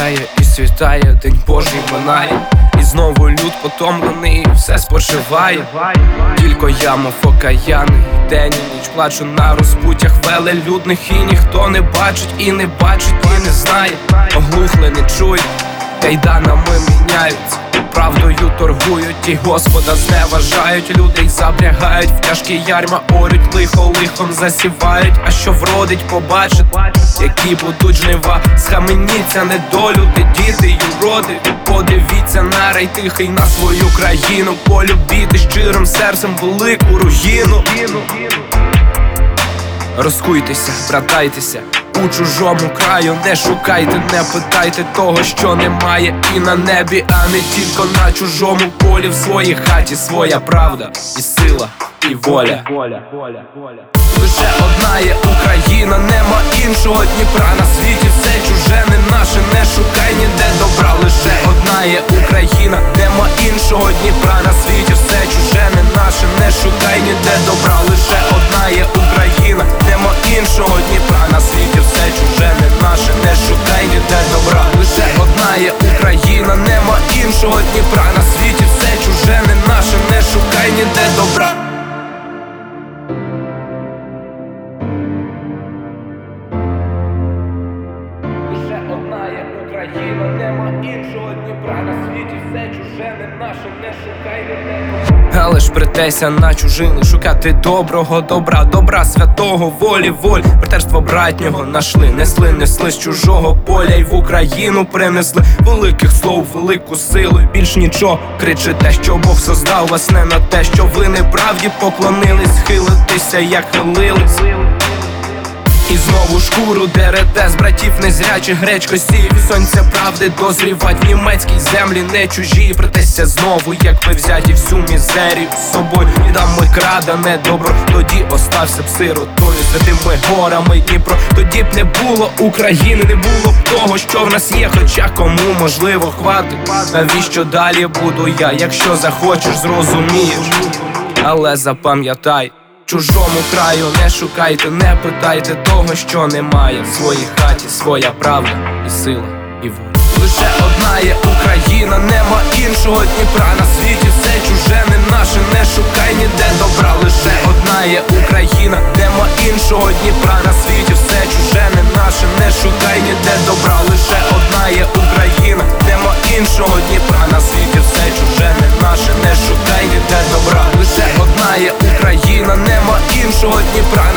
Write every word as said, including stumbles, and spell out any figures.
сяє і світає, день Божий минає, і знову люд потомлений, все спочиває. Тільки я, мов окаяний, день і ніч плачу на розпуттях велелюдних, і ніхто не бачить, і не бачить, і не знає. Оглухли, не чують, кайданами міняються, правдою торгують, і Господа зневажають. Людей запрягають в тяжкі ярма, орють, лихо лихом засівають. А що вродить, побачить, які будуть жнива. Схаменіться, недолюди, діти й уроди. Подивіться на рай тихий, на свою країну. Полюбіти щирим серцем велику руїну. Розкуйтеся, братайтеся у чужому краю, не шукайте, не питайте того, що немає і на небі, а не тільки на чужому полі. В своїй хаті своя правда і сила, і воля. Лише одна є Україна, нема іншого Дніпра. На світі все чуже, не наше, не шукай ніде добра. Лише одна є Україна, нема іншого Дніпра. На світі все чуже, не наше, не шукай ніде добра. Лише одна є Україна, нема іншого Дніпра. На світі все чуже, не наше, не шукай ніде добра. Лише одна є Україна, нема іншого Дніпра. На світі все чуже, не наше, не шукай ніде добра. Лише одна є Україна, нема іншого Дніпра. На світі все чуже, не наше, не шукай ніде добра. Але ж притеся на чужини, шукати доброго добра, добра святого, волі, воль. Братерство братнього нашли, несли, несли з чужого поля, й в Україну принесли великих слов, велику силу. І більш нічого кричите, що Бог создав вас не на те, що ви неправді поклонились, хилитися, як хилились. І знову шкуру дерете з братів незрячих, гречко сів. Сонце правди дозрівать в німецькій землі, не чужі. Притеся знову, як ви взяті всю мізерію з собою. І там ми крадене добро, тоді остався б сиротою святими горами Дніпро. Тоді б не було України, не було б того, що в нас є. Хоча кому можливо хватить. Навіщо далі буду я, якщо захочеш, зрозумієш. Але запам'ятай, в чужому краю не шукайте, не питайте того, що немає. В своїй хаті своя правда і сила, і воля. Лише одна є Україна, нема іншого Дніпра. На світі все чуже, не наше, не шукай ніде добра. Лише одна є Україна, нема іншого Дніпра. На світі все чуже, не наше, не шукай ніде добра. Лише одна є Україна, нема іншого Дніпра. На світі все чуже, не наше, не шукай ніде добра. Лише одна є Україна, нема іншого Дніпра.